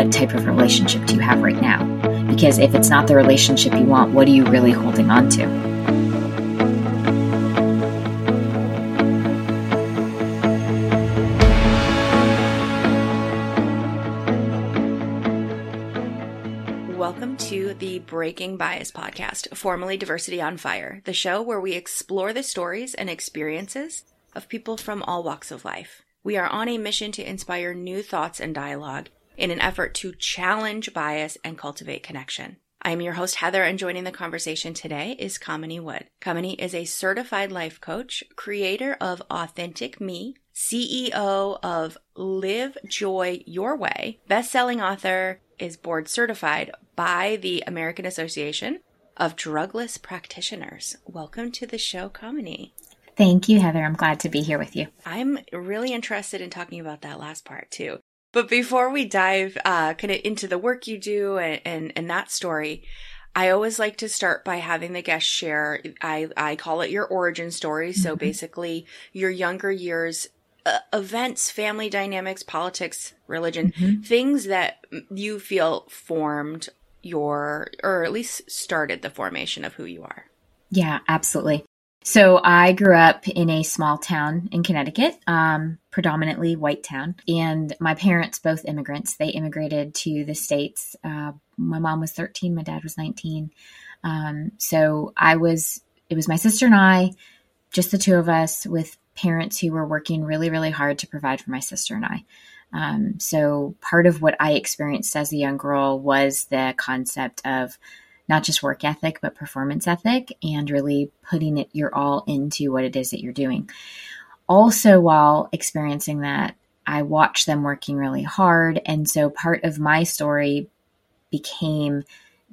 what type of relationship do you have right now? Because if it's not the relationship you want, what are you really holding on to? Welcome to the Breaking Bias podcast, formerly Diversity on Fire, the show where we explore the stories and experiences of people from all walks of life. We are on a mission to inspire new thoughts and dialogue in an effort to challenge bias and cultivate connection. I am your host, Heather, and joining the conversation today is Kamini Wood. Kamini is a certified life coach, creator of Authentic Me, CEO of Live Joy Your Way, best-selling author, is board certified by the American Association of Drugless Practitioners. Welcome to the show, Kamini. Thank you, Heather. I'm glad to be here with you. I'm really interested in talking about that last part too. But before we dive kind of into the work you do and that story, I always like to start by having the guest share, I call it your origin story. So basically your younger years, events, family dynamics, politics, religion, things that you feel formed or at least started the formation of who you are. Yeah, absolutely. So I grew up in a small town in Connecticut, predominantly white town, and my parents, both immigrants, they immigrated to the States. My mom was 13, my dad was 19. So it was my sister and I, just the two of us, with parents who were working really, really hard to provide for my sister and I. So part of what I experienced as a young girl was the concept of not just work ethic, but performance ethic, and really putting it your all into what it is that you're doing. Also, while experiencing that, I watched them working really hard. And so part of my story became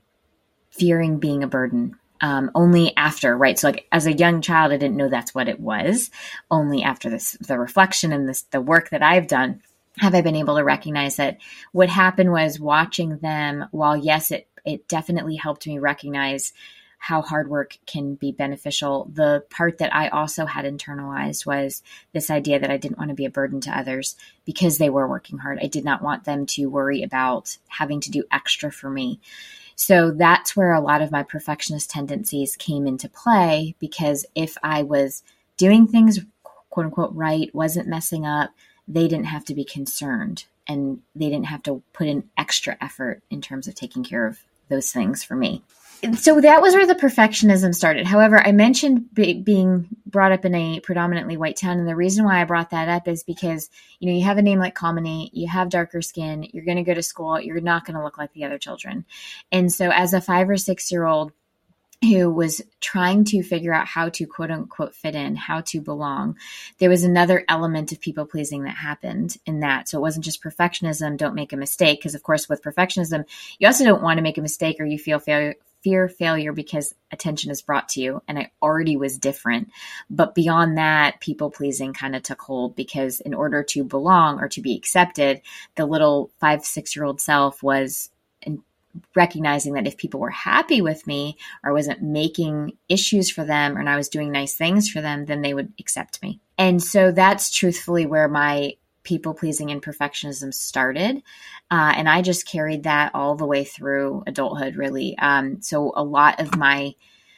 fearing being a burden. Only after, right? So like as a young child, I didn't know that's what it was. Only after the reflection and the work that I've done, have I been able to recognize that what happened was watching them, while yes, it definitely helped me recognize how hard work can be beneficial. The part that I also had internalized was this idea that I didn't want to be a burden to others because they were working hard. I did not want them to worry about having to do extra for me. So that's where a lot of my perfectionist tendencies came into play, because if I was doing things quote unquote right, wasn't messing up, they didn't have to be concerned and they didn't have to put in extra effort in terms of taking care of those things for me. So that was where the perfectionism started. However, I mentioned being brought up in a predominantly white town. And the reason why I brought that up is because, you have a name like Kamini, you have darker skin, you're going to go to school, you're not going to look like the other children. And so as a 5 or 6 year old who was trying to figure out how to quote unquote fit in, how to belong, there was another element of people pleasing that happened in that. So it wasn't just perfectionism, don't make a mistake. Because of course with perfectionism, you also don't want to make a mistake or you fear failure because attention is brought to you. And I already was different. But beyond that, people pleasing kind of took hold, because in order to belong or to be accepted, the little 5, 6 year old self was recognizing that if people were happy with me or I wasn't making issues for them and I was doing nice things for them, then they would accept me. And so that's truthfully where my people pleasing and perfectionism started. And I just carried that all the way through adulthood, really. So a lot of my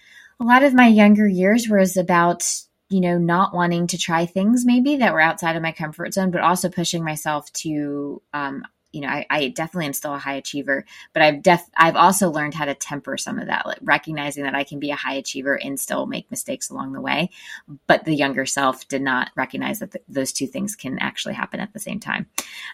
younger years was about, not wanting to try things maybe that were outside of my comfort zone, but also pushing myself to, I definitely am still a high achiever, but I've also learned how to temper some of that, like recognizing that I can be a high achiever and still make mistakes along the way. But the younger self did not recognize that those two things can actually happen at the same time.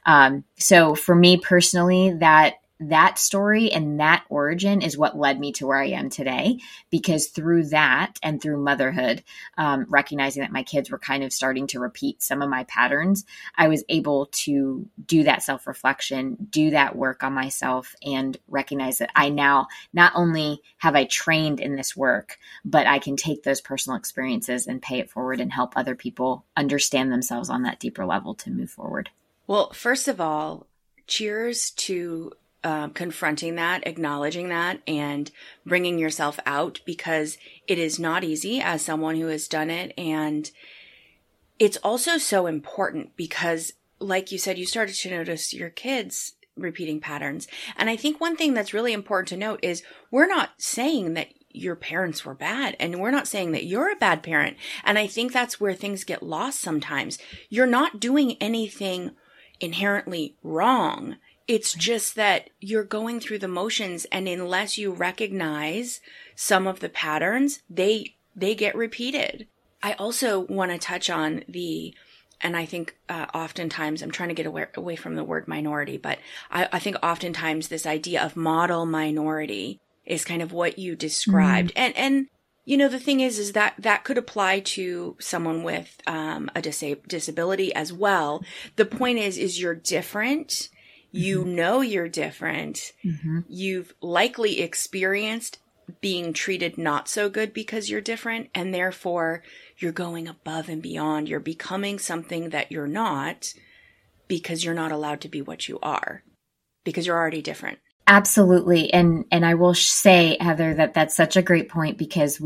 So for me personally, that story and that origin is what led me to where I am today, because through that and through motherhood, recognizing that my kids were kind of starting to repeat some of my patterns, I was able to do that self-reflection, do that work on myself, and recognize that I now not only have I trained in this work, but I can take those personal experiences and pay it forward and help other people understand themselves on that deeper level to move forward. Well, first of all, cheers to confronting that, acknowledging that, and bringing yourself out, because it is not easy as someone who has done it. And it's also so important because, like you said, you started to notice your kids repeating patterns. And I think one thing that's really important to note is we're not saying that your parents were bad, and we're not saying that you're a bad parent. And I think that's where things get lost sometimes. You're not doing anything inherently wrong. It's just that you're going through the motions, and unless you recognize some of the patterns, they get repeated. I also want to touch on and I think oftentimes, I'm trying to get away from the word minority, but I think oftentimes this idea of model minority is kind of what you described. And the thing is that could apply to someone with a disability as well. The point is you're different. You know you're different. You've likely experienced being treated not so good because you're different, and therefore you're going above and beyond. You're becoming something that you're not because you're not allowed to be what you are, because you're already different. Absolutely. And I will say, Heather, that's such a great point, because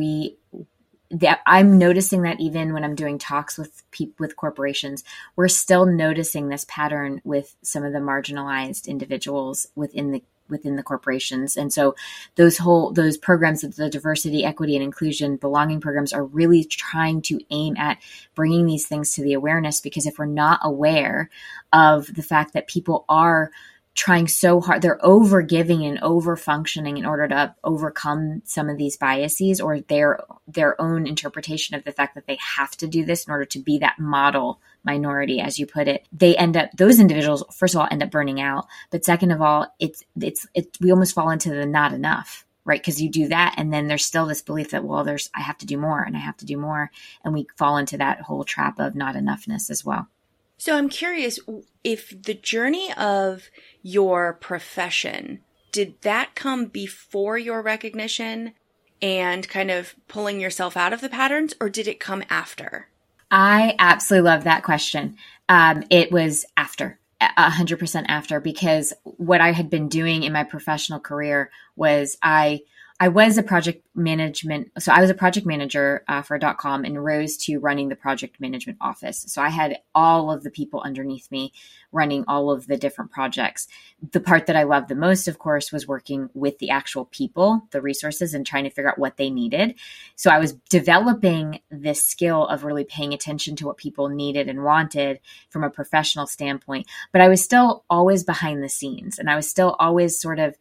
I'm noticing that even when I'm doing talks with corporations, we're still noticing this pattern with some of the marginalized individuals within the corporations. And so those programs, the diversity, equity, and inclusion belonging programs, are really trying to aim at bringing these things to the awareness, because if we're not aware of the fact that people are trying so hard, they're over giving and over functioning in order to overcome some of these biases or their own interpretation of the fact that they have to do this in order to be that model minority, as you put it, those individuals, first of all, end up burning out. But second of all, we almost fall into the not enough, right? Because you do that, and then there's still this belief that, well, I have to do more and I have to do more. And we fall into that whole trap of not enoughness as well. So I'm curious, if the journey of your profession, did that come before your recognition and kind of pulling yourself out of the patterns, or did it come after? I absolutely love that question. It was after, 100% after, because what I had been doing in my professional career was I was a project management. So I was a project manager for .com and rose to running the project management office. So I had all of the people underneath me running all of the different projects. The part that I loved the most, of course, was working with the actual people, the resources, and trying to figure out what they needed. So I was developing this skill of really paying attention to what people needed and wanted from a professional standpoint. But I was still always behind the scenes, and I was still always sort of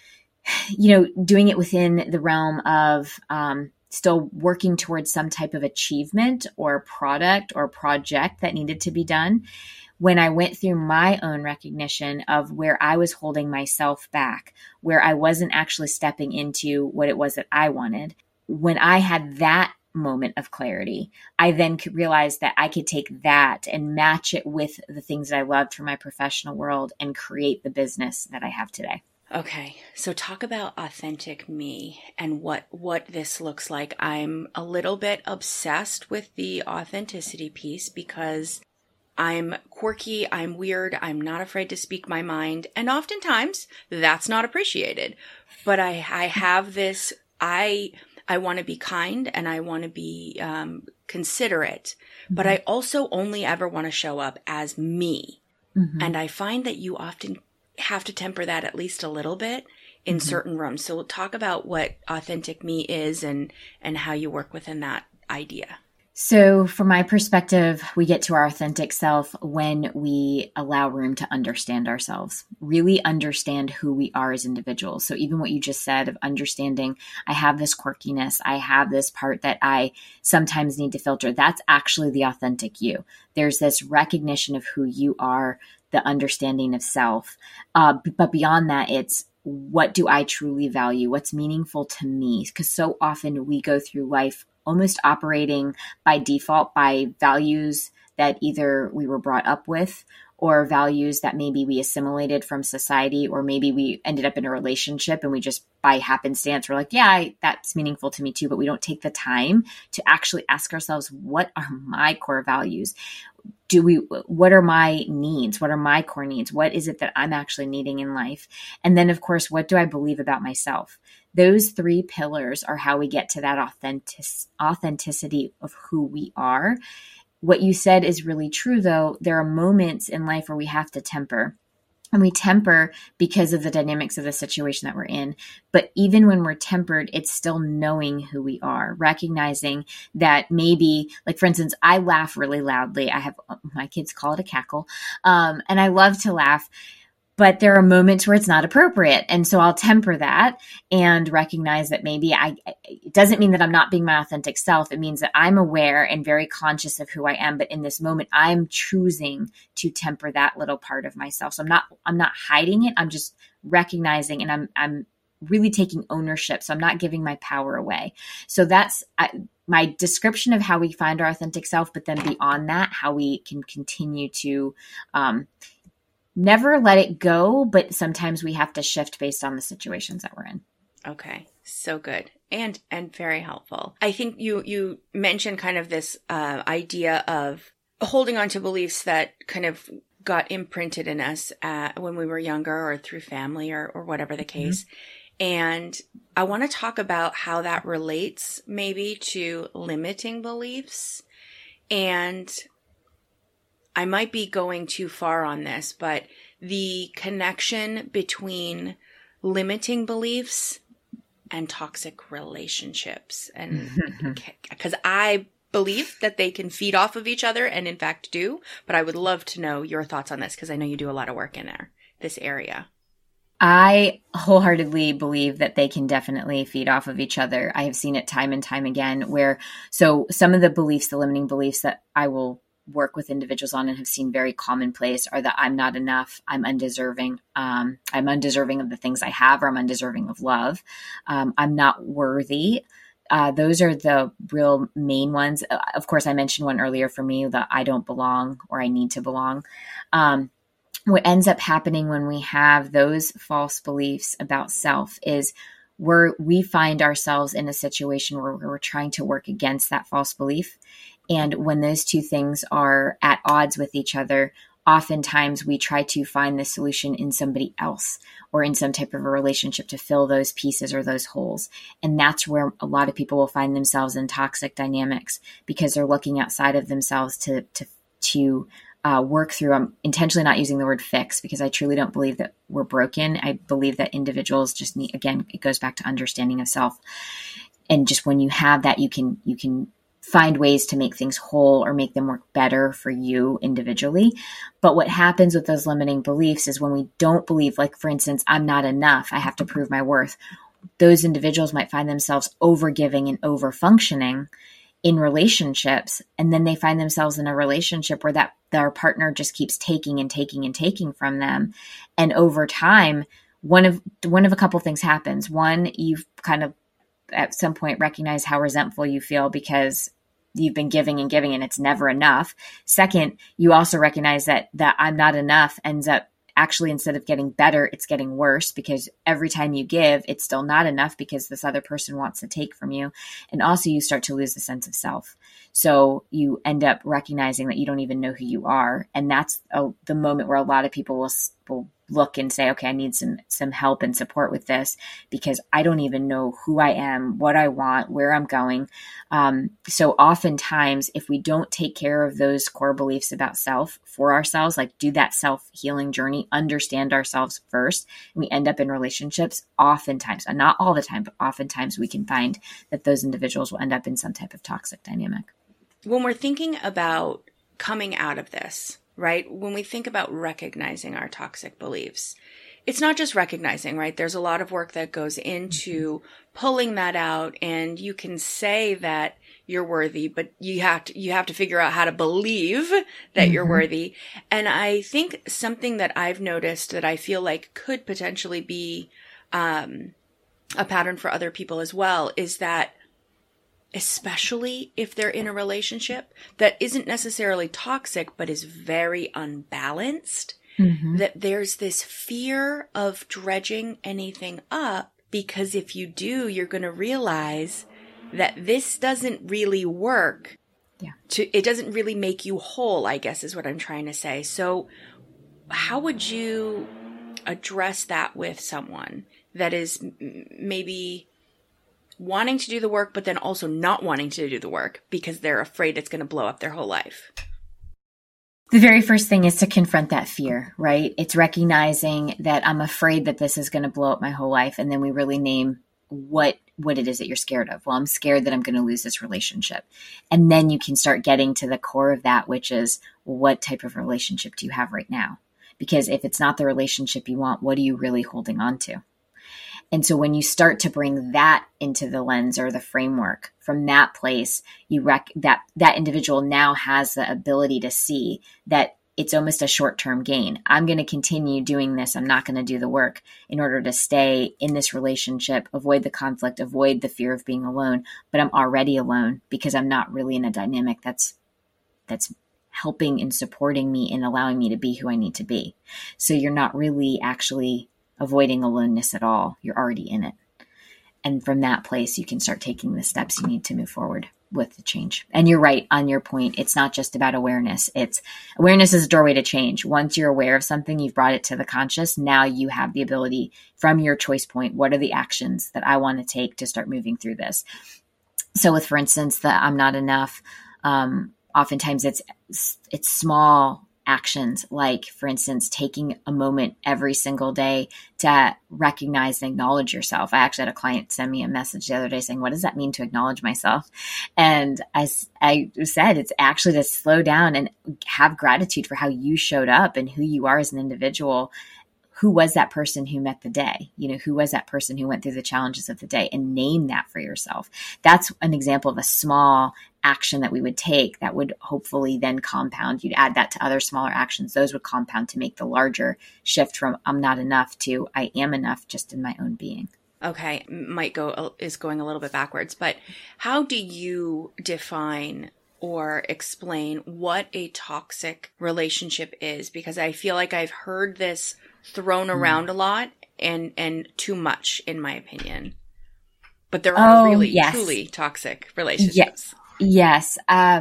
doing it within the realm of still working towards some type of achievement or product or project that needed to be done. When I went through my own recognition of where I was holding myself back, where I wasn't actually stepping into what it was that I wanted, when I had that moment of clarity, I then could realize that I could take that and match it with the things that I loved from my professional world and create the business that I have today. Okay, so talk about authentic me and what this looks like. I'm a little bit obsessed with the authenticity piece because I'm quirky, I'm weird, I'm not afraid to speak my mind, and oftentimes that's not appreciated. But I have this, I want to be kind and I want to be considerate, but I also only ever want to show up as me. And I find that you often have to temper that at least a little bit in certain rooms. So we'll talk about what authentic me is and how you work within that idea. So from my perspective, we get to our authentic self when we allow room to understand ourselves, really understand who we are as individuals. So even what you just said of understanding, I have this quirkiness, I have this part that I sometimes need to filter. That's actually the authentic you. There's this recognition of who you are, the understanding of self. But beyond that, it's what do I truly value? What's meaningful to me? Because so often we go through life almost operating by default by values that either we were brought up with or values that maybe we assimilated from society, or maybe we ended up in a relationship and we just by happenstance, we're like, yeah, that's meaningful to me too. But we don't take the time to actually ask ourselves, what are my core values? What are my needs? What are my core needs? What is it that I'm actually needing in life? And then of course, what do I believe about myself? Those three pillars are how we get to that authenticity of who we are. What you said is really true, though. There are moments in life where we have to temper. And we temper because of the dynamics of the situation that we're in. But even when we're tempered, it's still knowing who we are, recognizing that maybe, like, for instance, I laugh really loudly. I have, my kids call it a cackle. And I love to laugh. But there are moments where it's not appropriate. And so I'll temper that and recognize that maybe it doesn't mean that I'm not being my authentic self. It means that I'm aware and very conscious of who I am. But in this moment, I'm choosing to temper that little part of myself. So I'm not hiding it. I'm just recognizing, and I'm really taking ownership. So I'm not giving my power away. So that's my description of how we find our authentic self. But then beyond that, how we can continue to, never let it go, but sometimes we have to shift based on the situations that we're in. Okay. So good. And very helpful. I think you mentioned kind of this idea of holding on to beliefs that kind of got imprinted in us when we were younger or through family or whatever the case. Mm-hmm. And I want to talk about how that relates maybe to limiting beliefs. And I might be going too far on this, but the connection between limiting beliefs and toxic relationships. And because I believe that they can feed off of each other and in fact do, but I would love to know your thoughts on this because I know you do a lot of work in this area. I wholeheartedly believe that they can definitely feed off of each other. I have seen it time and time again so some of the beliefs, the limiting beliefs that I will work with individuals on and have seen very commonplace are that I'm not enough, I'm undeserving, I'm undeserving of the things I have, or I'm undeserving of love, I'm not worthy. Those are the real main ones. Of course, I mentioned one earlier for me, that I don't belong or I need to belong. What ends up happening when we have those false beliefs about self is we find ourselves in a situation where we're trying to work against that false belief. And when those two things are at odds with each other, oftentimes we try to find the solution in somebody else or in some type of a relationship to fill those pieces or those holes. And that's where a lot of people will find themselves in toxic dynamics because they're looking outside of themselves to work through. I'm intentionally not using the word fix because I truly don't believe that we're broken. I believe that individuals just need, again, it goes back to understanding of self. And just when you have that, you can find ways to make things whole or make them work better for you individually. But what happens with those limiting beliefs is when we don't believe, like, for instance, I'm not enough, I have to prove my worth. Those individuals might find themselves overgiving and overfunctioning in relationships. And then they find themselves in a relationship where their partner just keeps taking and taking and taking from them. And over time, one of a couple things happens. One, you've kind of at some point recognize how resentful you feel because you've been giving and giving and it's never enough. Second, you also recognize that I'm not enough ends up actually, instead of getting better, it's getting worse because every time you give, it's still not enough because this other person wants to take from you. And also you start to lose the sense of self. So you end up recognizing that you don't even know who you are. And that's the moment where a lot of people will look and say, okay, I need some help and support with this because I don't even know who I am, what I want, where I'm going. So oftentimes, if we don't take care of those core beliefs about self for ourselves, like do that self-healing journey, understand ourselves first, and we end up in relationships, oftentimes, and not all the time, but oftentimes we can find that those individuals will end up in some type of toxic dynamic. When we're thinking about coming out of this, right? When we think about recognizing our toxic beliefs, it's not just recognizing, right? There's a lot of work that goes into pulling that out, and you can say that you're worthy, but you have to figure out how to believe that you're worthy. And I think something that I've noticed that I feel like could potentially be a pattern for other people as well is that, especially if they're in a relationship that isn't necessarily toxic, but is very unbalanced, that there's this fear of dredging anything up, because if you do, you're going to realize that this doesn't really work. Yeah. It doesn't really make you whole, I guess is what I'm trying to say. So how would you address that with someone that is maybe wanting to do the work, but then also not wanting to do the work because they're afraid it's going to blow up their whole life? The very first thing is to confront that fear, right? It's recognizing that I'm afraid that this is going to blow up my whole life. And then we really name what it is that you're scared of. Well, I'm scared that I'm going to lose this relationship. And then you can start getting to the core of that, which is, what type of relationship do you have right now? Because if it's not the relationship you want, what are you really holding on to? And so when you start to bring that into the lens or the framework, from that place, that individual now has the ability to see that it's almost a short-term gain. I'm going to continue doing this. I'm not going to do the work in order to stay in this relationship, avoid the conflict, avoid the fear of being alone. But I'm already alone because I'm not really in a dynamic that's helping and supporting me and allowing me to be who I need to be. So you're not really actually avoiding aloneness at all. You're already in it. And from that place, you can start taking the steps you need to move forward with the change. And you're right on your point. It's not just about awareness. Awareness is a doorway to change. Once you're aware of something, you've brought it to the conscious. Now you have the ability from your choice point. What are the actions that I want to take to start moving through this? So with, for instance, the I'm not enough, oftentimes it's small actions, like, for instance, taking a moment every single day to recognize and acknowledge yourself. I actually had a client send me a message the other day saying, what does that mean to acknowledge myself? And I said, it's actually to slow down and have gratitude for how you showed up and who you are as an individual. Who was that person who met the day? Who was that person who went through the challenges of the day, and name that for yourself. That's an example of a small action that we would take that would hopefully then compound. You'd add that to other smaller actions. Those would compound to make the larger shift from I'm not enough to I am enough just in my own being. Okay. Is going a little bit backwards, but how do you define or explain what a toxic relationship is? Because I feel like I've heard this thrown around a lot and too much, in my opinion. But there are truly toxic relationships. Yes.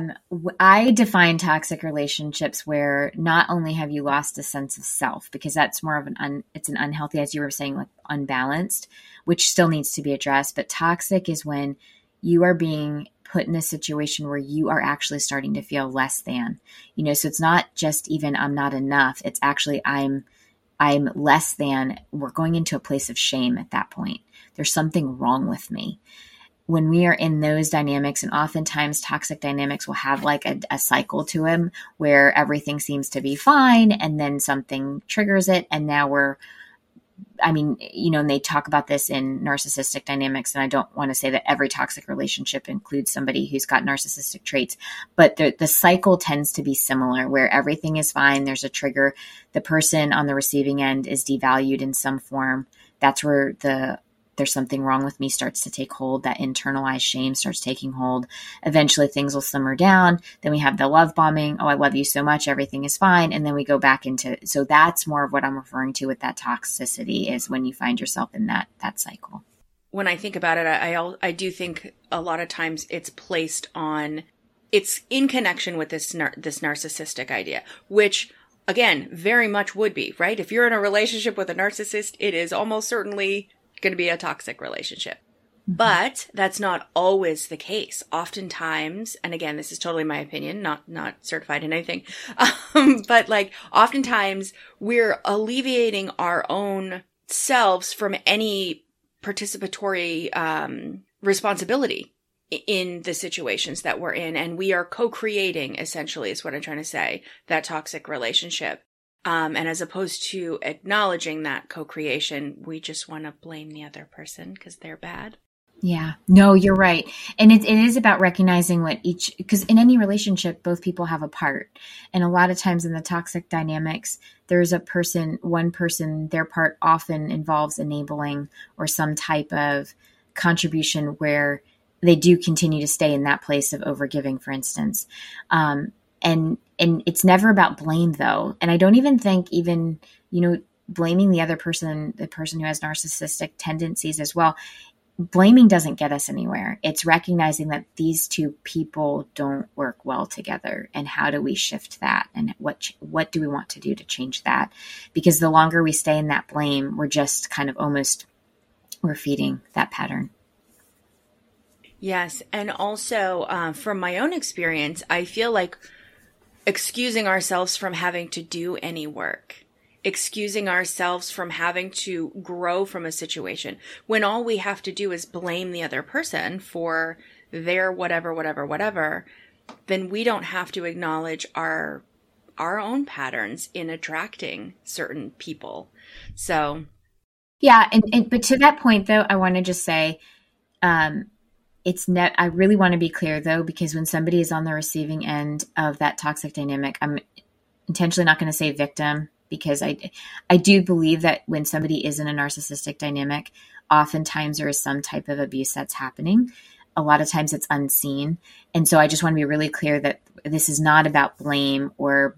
I define toxic relationships where not only have you lost a sense of self, because that's more of it's an unhealthy, as you were saying, like unbalanced, which still needs to be addressed. But toxic is when you are being put in a situation where you are actually starting to feel less than, so it's not just even I'm not enough. It's actually I'm less than. We're going into a place of shame at that point. There's something wrong with me. When we are in those dynamics, and oftentimes toxic dynamics will have like a cycle to them where everything seems to be fine and then something triggers it. And now and they talk about this in narcissistic dynamics. And I don't want to say that every toxic relationship includes somebody who's got narcissistic traits, but the cycle tends to be similar, where everything is fine. There's a trigger. The person on the receiving end is devalued in some form. That's where there's something wrong with me starts to take hold. That internalized shame starts taking hold. Eventually things will simmer down. Then we have the love bombing. Oh, I love you so much. Everything is fine. And then we go back so that's more of what I'm referring to with that toxicity, is when you find yourself in that cycle. When I think about it, I do think a lot of times it's in connection with this narcissistic idea, which again, very much would be, right? If you're in a relationship with a narcissist, it is almost certainly going to be a toxic relationship. Mm-hmm. But that's not always the case. Oftentimes, and again, this is totally my opinion, not certified in anything, but like oftentimes we're alleviating our own selves from any participatory responsibility in the situations that we're in. And we are co-creating, essentially, is what I'm trying to say, that toxic relationship. And as opposed to acknowledging that co-creation, we just want to blame the other person because they're bad. Yeah, no, you're right. And it is about recognizing because in any relationship, both people have a part. And a lot of times in the toxic dynamics, there's one person, their part often involves enabling or some type of contribution where they do continue to stay in that place of overgiving, for instance. And it's never about blame, though. And I don't even think blaming the other person, the person who has narcissistic tendencies as well, blaming doesn't get us anywhere. It's recognizing that these two people don't work well together. And how do we shift that? And what do we want to do to change that? Because the longer we stay in that blame, we're just kind of we're feeding that pattern. Yes. And also from my own experience, I feel like excusing ourselves from having to do any work, excusing ourselves from having to grow from a situation, when all we have to do is blame the other person for their whatever, then we don't have to acknowledge our own patterns in attracting certain people. So yeah, but to that point though, I want to just say, I really want to be clear though, because when somebody is on the receiving end of that toxic dynamic, I'm intentionally not going to say victim, because I do believe that when somebody is in a narcissistic dynamic, oftentimes there is some type of abuse that's happening. A lot of times it's unseen. And so I just want to be really clear that this is not about blame or,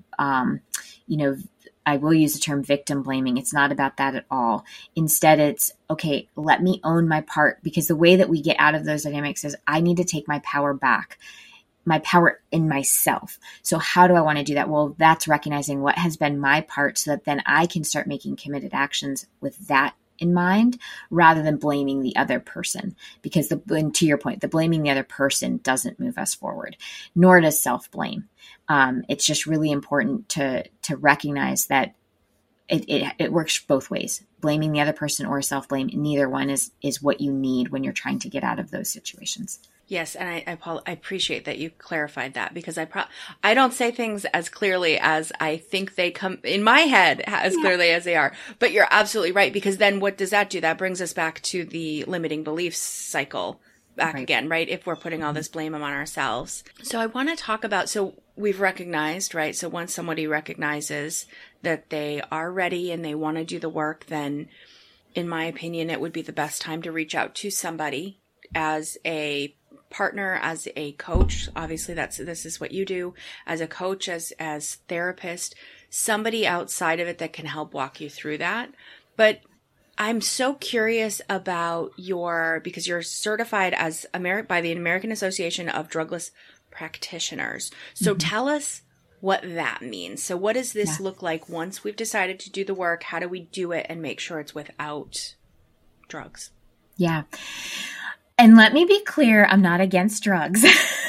I will use the term victim blaming. It's not about that at all. Instead, it's, okay, let me own my part, because the way that we get out of those dynamics is I need to take my power back, my power in myself. So how do I want to do that? Well, that's recognizing what has been my part, so that then I can start making committed actions with that in mind, rather than blaming the other person. Because and to your point, the blaming the other person doesn't move us forward, nor does self-blame. It's just really important to recognize that it works both ways. Blaming the other person or self-blame, neither one is what you need when you're trying to get out of those situations. Yes, and I appreciate that you clarified that, because I don't say things as clearly as I think they come in my head, as clearly as they are. But you're absolutely right, because then what does that do? That brings us back to the limiting beliefs cycle back again, right? If we're putting all this blame on ourselves. So I want to talk about, so we've recognized, right? So once somebody recognizes that they are ready and they want to do the work, then in my opinion, it would be the best time to reach out to somebody as a partner, as a coach. Obviously this is what you do, as a coach, as therapist, somebody outside of it that can help walk you through that. But I'm so curious about because you're certified as by the American Association of Drugless Practitioners. So tell us what that means. So what does this look like once we've decided to do the work? How do we do it and make sure it's without drugs? Yeah. And let me be clear, I'm not against drugs.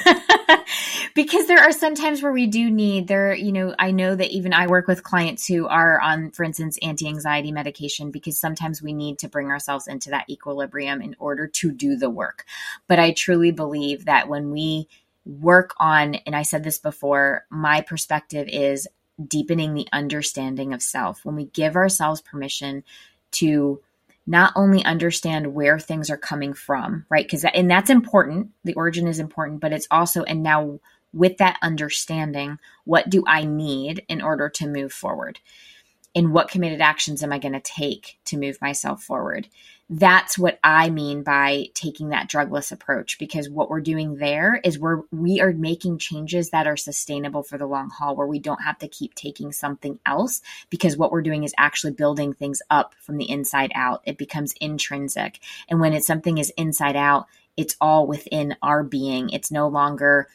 Because there are some times where we do need I know that even I work with clients who are on, for instance, anti-anxiety medication, because sometimes we need to bring ourselves into that equilibrium in order to do the work. But I truly believe that when we work on, and I said this before, my perspective is deepening the understanding of self. When we give ourselves permission to not only understand where things are coming from, right? And that's important. The origin is important, but it's also, and now with that understanding, what do I need in order to move forward? And what committed actions am I going to take to move myself forward? That's what I mean by taking that drugless approach, because what we're doing there is we are making changes that are sustainable for the long haul, where we don't have to keep taking something else, because what we're doing is actually building things up from the inside out. It becomes intrinsic. And when something is inside out, it's all within our being. It's no longer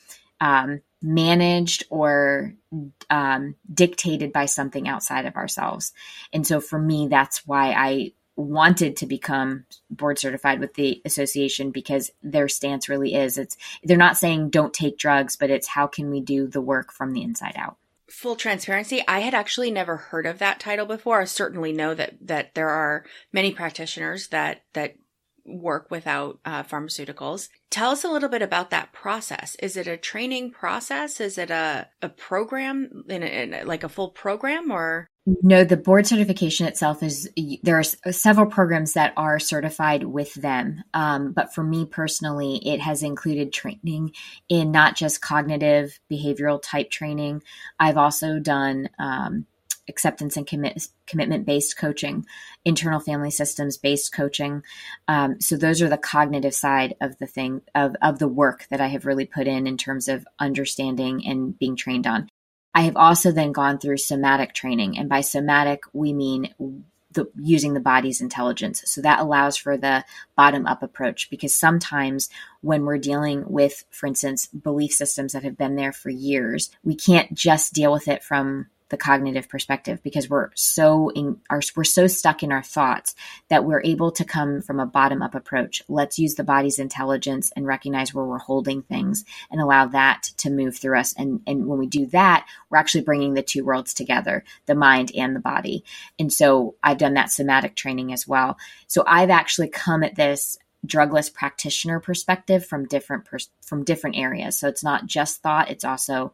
managed or dictated by something outside of ourselves. And so for me, that's why I wanted to become board certified with the association, because their stance really is, they're not saying don't take drugs, but it's how can we do the work from the inside out. Full transparency, I had actually never heard of that title before. I certainly know that there are many practitioners that work without pharmaceuticals. Tell us a little bit about that process. Is it a training process? Is it a program, in like a full program, or? No, the board certification itself there are several programs that are certified with them. But for me personally, it has included training in not just cognitive behavioral type training. I've also done acceptance and commitment-based coaching, internal family systems-based coaching. So those are the cognitive side of the thing, of the work that I have really put in terms of understanding and being trained on. I have also then gone through somatic training. And by somatic, we mean using the body's intelligence. So that allows for the bottom-up approach, because sometimes when we're dealing with, for instance, belief systems that have been there for years, we can't just deal with it from the cognitive perspective, because we're so stuck in our thoughts that we're able to come from a bottom up approach. Let's use the body's intelligence and recognize where we're holding things and allow that to move through us. And when we do that, we're actually bringing the two worlds together, the mind and the body. And so I've done that somatic training as well. So I've actually come at this drugless practitioner perspective from different areas. So it's not just thought, it's also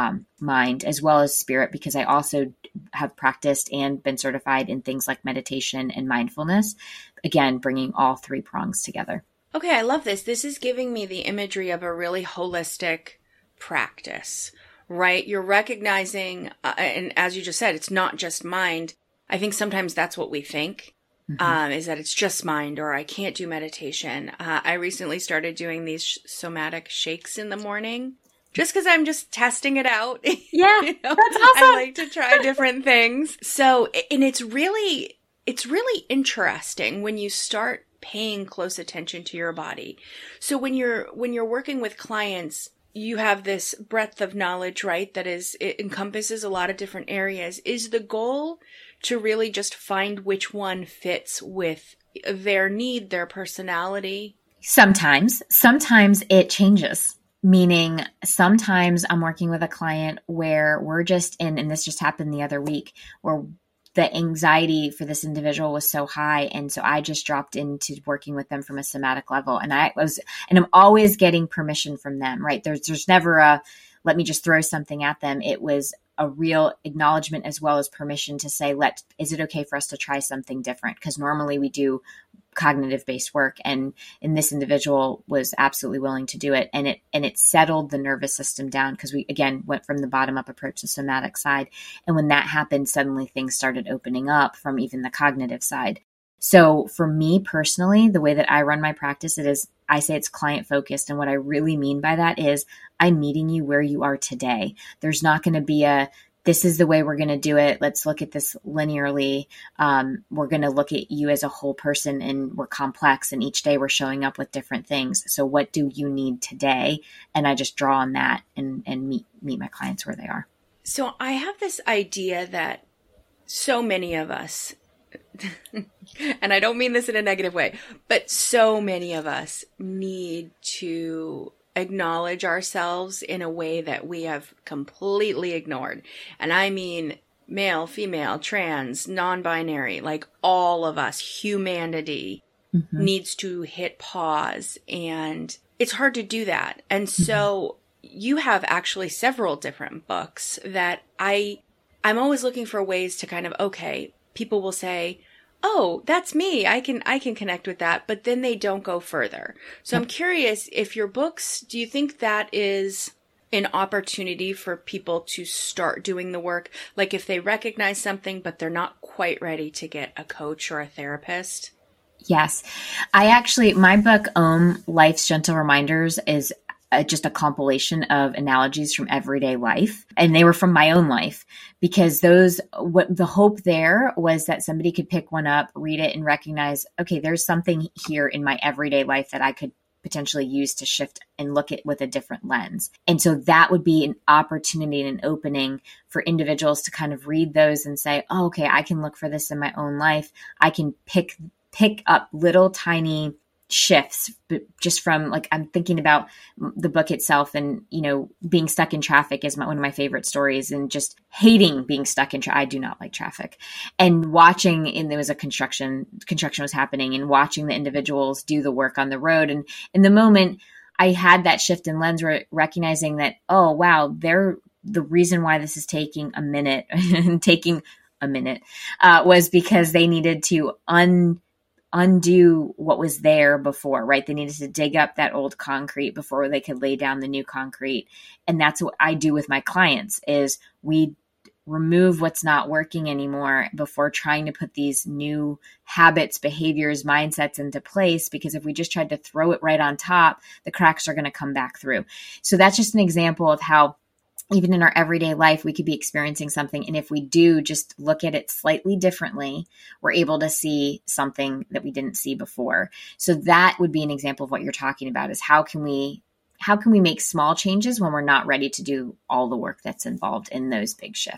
mind as well as spirit, because I also have practiced and been certified in things like meditation and mindfulness. Again, bringing all three prongs together. Okay, I love this. This is giving me the imagery of a really holistic practice, right? You're recognizing, and as you just said, it's not just mind. I think sometimes that's what we think. Is that it's just mind, or I can't do meditation. I recently started doing these somatic shakes in the morning just because I'm just testing it out. Yeah, you know? That's awesome. I like to try different things. So, and it's really interesting when you start paying close attention to your body. So when you're working with clients, you have this breadth of knowledge, right? It encompasses a lot of different areas. Is the goal to really just find which one fits with their need, their personality? Sometimes it changes. Meaning sometimes I'm working with a client where we're just in, and this just happened the other week, where the anxiety for this individual was so high. And so I just dropped into working with them from a somatic level. And I'm always getting permission from them, right? There's never a, let me just throw something at them. It was a real acknowledgement as well as permission to say, is it okay for us to try something different? Because normally we do cognitive-based work, and this individual was absolutely willing to do it. And it settled the nervous system down, because we, again, went from the bottom-up approach to somatic side. And when that happened, suddenly things started opening up from even the cognitive side. So for me personally, the way that I run my practice, I say it's client-focused. And what I really mean by that is I'm meeting you where you are today. There's not going to be this is the way we're going to do it. Let's look at this linearly. We're going to look at you as a whole person, and we're complex, and each day we're showing up with different things. So what do you need today? And I just draw on that and meet my clients where they are. So I have this idea that so many of us, and I don't mean this in a negative way, but so many of us need to acknowledge ourselves in a way that we have completely ignored. And I mean male, female, trans, non-binary, like all of us, humanity needs to hit pause. And it's hard to do that. And so you have actually several different books that I'm always looking for ways to kind of, okay, people will say, oh, that's me. I can connect with that, but then they don't go further. So I'm curious if your books, do you think that is an opportunity for people to start doing the work? Like if they recognize something, but they're not quite ready to get a coach or a therapist? Yes. My book, Life's Gentle Reminders, is just a compilation of analogies from everyday life. And they were from my own life, because the hope there was that somebody could pick one up, read it, and recognize, okay, there's something here in my everyday life that I could potentially use to shift and look at with a different lens. And so that would be an opportunity and an opening for individuals to kind of read those and say, oh, okay, I can look for this in my own life. I can pick up little tiny shifts, but just from, like, I'm thinking about the book itself, and, being stuck in traffic is one of my favorite stories, and just hating being stuck in traffic. I do not like traffic. And watching, and there was a construction was happening, and watching the individuals do the work on the road. And in the moment I had that shift in lens, recognizing that, oh, wow, the reason why this is taking a minute was because they needed to undo what was there before, right? They needed to dig up that old concrete before they could lay down the new concrete. And that's what I do with my clients, is we remove what's not working anymore before trying to put these new habits, behaviors, mindsets into place. Because if we just tried to throw it right on top, the cracks are going to come back through. So that's just an example of how even in our everyday life, we could be experiencing something. And if we do just look at it slightly differently, we're able to see something that we didn't see before. So that would be an example of what you're talking about, is how can we make small changes when we're not ready to do all the work that's involved in those big shifts?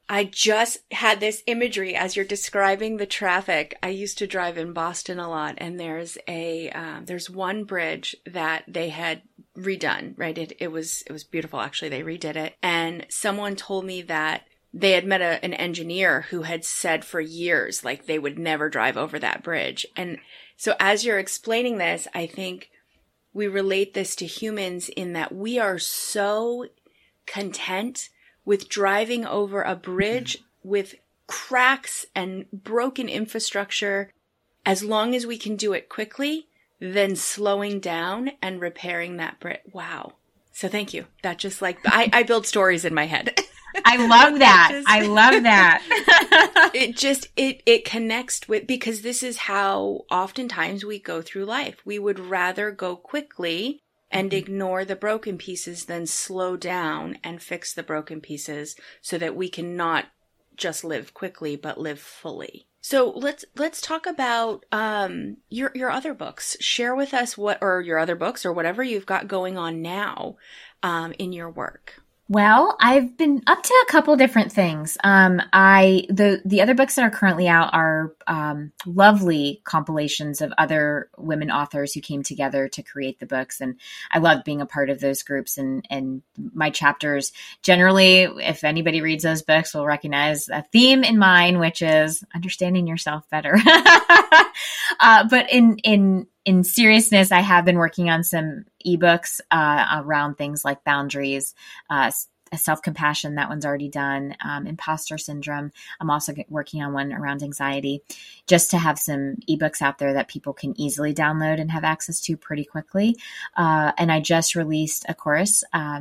I just had this imagery as you're describing the traffic. I used to drive in Boston a lot, and there's one bridge that they had redone, right? It was beautiful, actually. They redid it. And someone told me that they had met an engineer who had said for years, like, they would never drive over that bridge. And so as you're explaining this, I think we relate this to humans in that we are so content with driving over a bridge with cracks and broken infrastructure, as long as we can do it quickly, then slowing down and repairing that bridge. Wow. So thank you. That just like, I build stories in my head. I love that. I love that. It connects with, because this is how oftentimes we go through life. We would rather go quickly and ignore the broken pieces than slow down and fix the broken pieces so that we can not just live quickly, but live fully. So let's talk about your other books. Share with us your other books or whatever you've got going on now in your work. Well, I've been up to a couple different things. The other books that are currently out are lovely compilations of other women authors who came together to create the books, and I love being a part of those groups. And my chapters generally, if anybody reads those books, will recognize a theme in mine, which is understanding yourself better. But in seriousness, I have been working on some ebooks around things like boundaries, self-compassion. That one's already done. Imposter syndrome. I'm also working on one around anxiety, just to have some ebooks out there that people can easily download and have access to pretty quickly. And I just released a course, a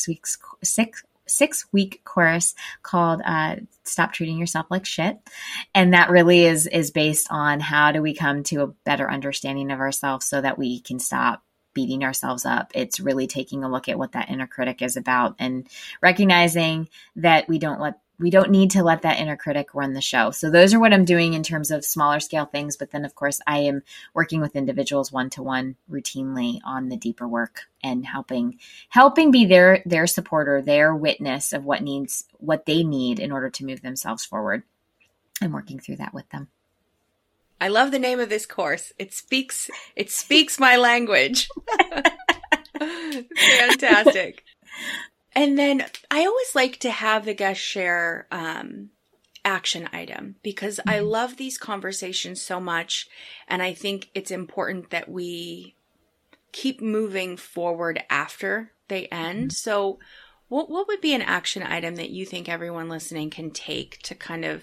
6-week course called Stop Treating Yourself Like Shit. And that really is based on how do we come to a better understanding of ourselves so that we can stop beating ourselves up. It's really taking a look at what that inner critic is about and recognizing that we don't need to let that inner critic run the show. So those are what I'm doing in terms of smaller scale things. But then, of course, I am working with individuals one-to-one routinely on the deeper work and helping be their supporter, their witness of what they need in order to move themselves forward, and working through that with them. I love the name of this course. It speaks my language. Fantastic. And then I always like to have the guest share action item, because I love these conversations so much. And I think it's important that we keep moving forward after they end. So what would be an action item that you think everyone listening can take to kind of,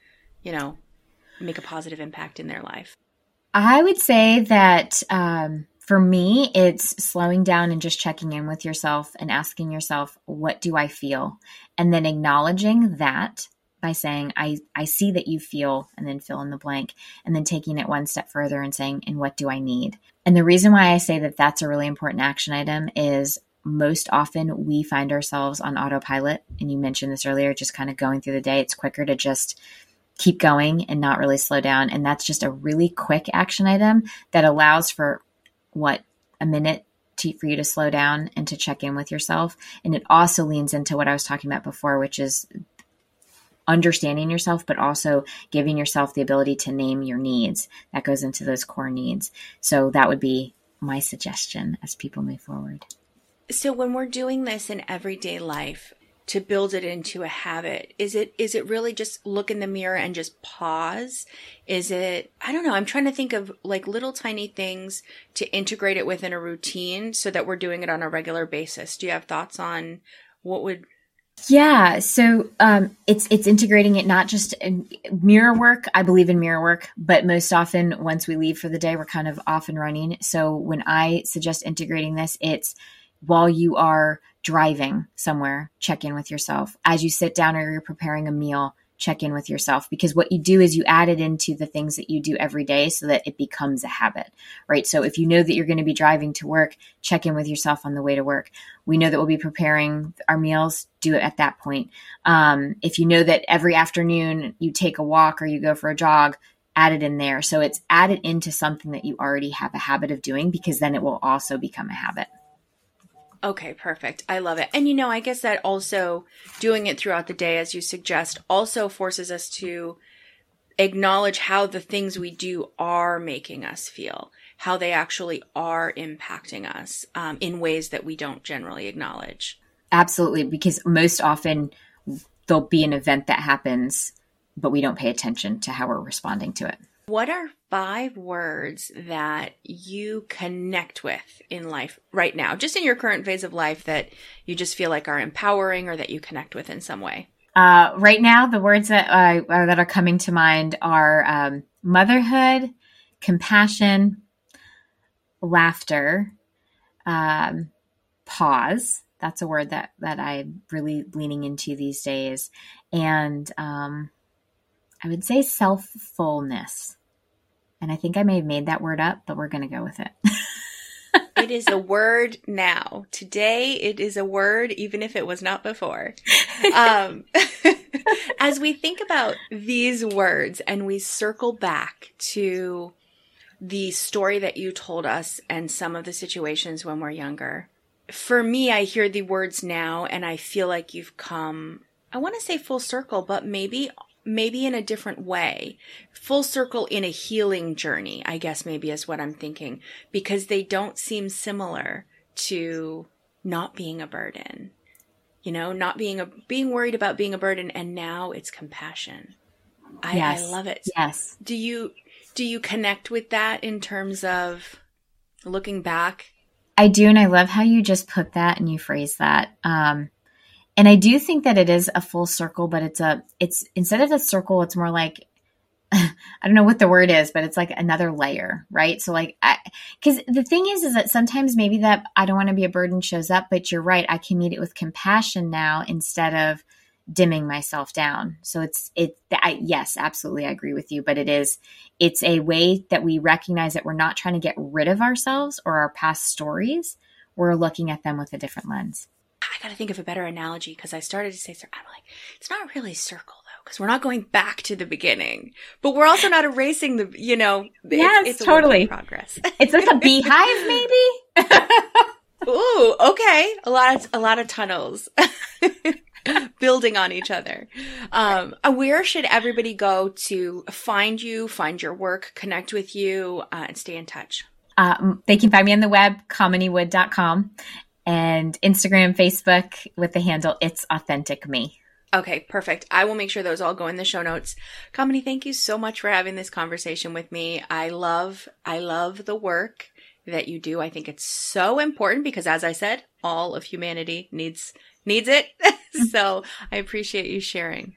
make a positive impact in their life? I would say that for me, it's slowing down and just checking in with yourself and asking yourself, what do I feel? And then acknowledging that by saying, I see that you feel, and then fill in the blank, and then taking it one step further and saying, and what do I need? And the reason why I say that that's a really important action item is most often we find ourselves on autopilot. And you mentioned this earlier, just kind of going through the day. It's quicker to just keep going and not really slow down. And that's just a really quick action item that allows for a minute for you to slow down and to check in with yourself. And it also leans into what I was talking about before, which is understanding yourself, but also giving yourself the ability to name your needs. That goes into those core needs. So that would be my suggestion as people move forward. So when we're doing this in everyday life, to build it into a habit, is it really just look in the mirror and just pause? Is it, I don't know, I'm trying to think of like little tiny things to integrate it within a routine so that we're doing it on a regular basis. Do you have thoughts on what would? Yeah. So it's integrating it, not just in mirror work. I believe in mirror work, but most often once we leave for the day, we're kind of off and running. So when I suggest integrating this, it's while you are driving somewhere, check in with yourself. As you sit down or you're preparing a meal, check in with yourself, because what you do is you add it into the things that you do every day so that it becomes a habit, right? So if you know that you're going to be driving to work, check in with yourself on the way to work. We know that we'll be preparing our meals, do it at that point. If you know that every afternoon you take a walk or you go for a jog, add it in there. So it's added into something that you already have a habit of doing, because then it will also become a habit. Okay, perfect. I love it. And I guess that also doing it throughout the day, as you suggest, also forces us to acknowledge how the things we do are making us feel, how they actually are impacting us in ways that we don't generally acknowledge. Absolutely, because most often there'll be an event that happens, but we don't pay attention to how we're responding to it. What are 5 words that you connect with in life right now, just in your current phase of life, that you just feel like are empowering or that you connect with in some way? Right now, the words that are coming to mind are motherhood, compassion, laughter, pause. That's a word that I'm really leaning into these days. And I would say self-fullness. And I think I may have made that word up, but we're going to go with it. It is a word now. Today, it is a word, even if it was not before. As we think about these words and we circle back to the story that you told us and some of the situations when we're younger, for me, I hear the words now and I feel like you've come, I want to say full circle, but maybe in a different way. Full circle in a healing journey, I guess maybe is what I'm thinking, because they don't seem similar to not being a burden, not being worried about being a burden. And now it's compassion. I love it. Yes. Do you connect with that in terms of looking back? I do. And I love how you just put that and you phrase that. And I do think that it is a full circle, but it's instead of a circle, it's more like, I don't know what the word is, but it's like another layer, right? So because the thing is that sometimes maybe that I don't want to be a burden shows up, but you're right. I can meet it with compassion now instead of dimming myself down. So yes, absolutely. I agree with you, but it's a way that we recognize that we're not trying to get rid of ourselves or our past stories. We're looking at them with a different lens. I got to think of a better analogy because I started to say, I'm like, it's not really circle though, because we're not going back to the beginning, but we're also not erasing the, yes, it's totally. A work in progress. It's like a beehive, maybe. Ooh, okay. A lot of tunnels building on each other. Where should everybody go to find you, find your work, connect with you, and stay in touch? They can find me on the web, kaminiwood.com. And Instagram, Facebook with the handle It's Authentic Me. Okay, perfect. I will make sure those all go in the show notes. Kamini, thank you so much for having this conversation with me. I love the work that you do. I think it's so important because, as I said, all of humanity needs it. So I appreciate you sharing.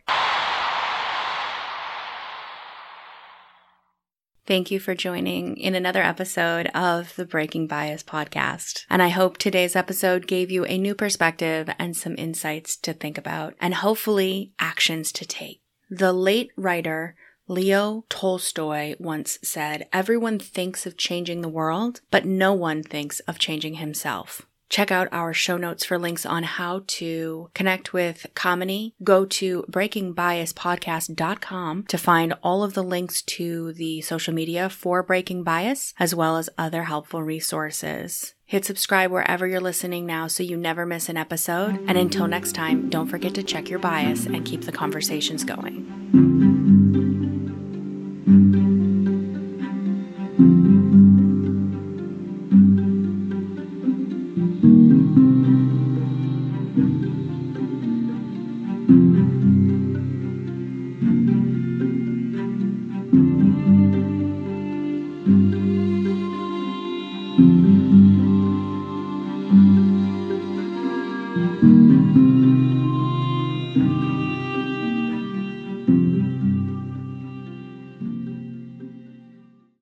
Thank you for joining in another episode of the Breaking Bias podcast. And I hope today's episode gave you a new perspective and some insights to think about and hopefully actions to take. The late writer Leo Tolstoy once said, "Everyone thinks of changing the world, but no one thinks of changing himself." Check out our show notes for links on how to connect with Kamini. Go to breakingbiaspodcast.com to find all of the links to the social media for Breaking Bias, as well as other helpful resources. Hit subscribe wherever you're listening now so you never miss an episode. And until next time, don't forget to check your bias and keep the conversations going.